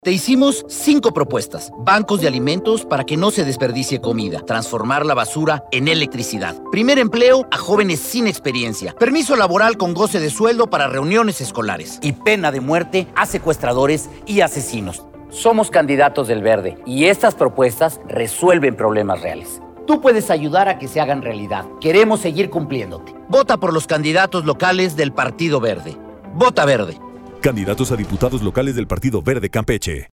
Te hicimos 5 propuestas. Bancos de alimentos para que no se desperdicie comida. Transformar la basura en electricidad. Primer empleo a jóvenes sin experiencia. Permiso laboral con goce de sueldo para reuniones escolares. Y pena de muerte a secuestradores y asesinos. Somos candidatos del Verde y estas propuestas resuelven problemas reales. Tú puedes ayudar a que se hagan realidad. Queremos seguir cumpliéndote. Vota por los candidatos locales del Partido Verde. Vota Verde. Candidatos a diputados locales del Partido Verde Campeche.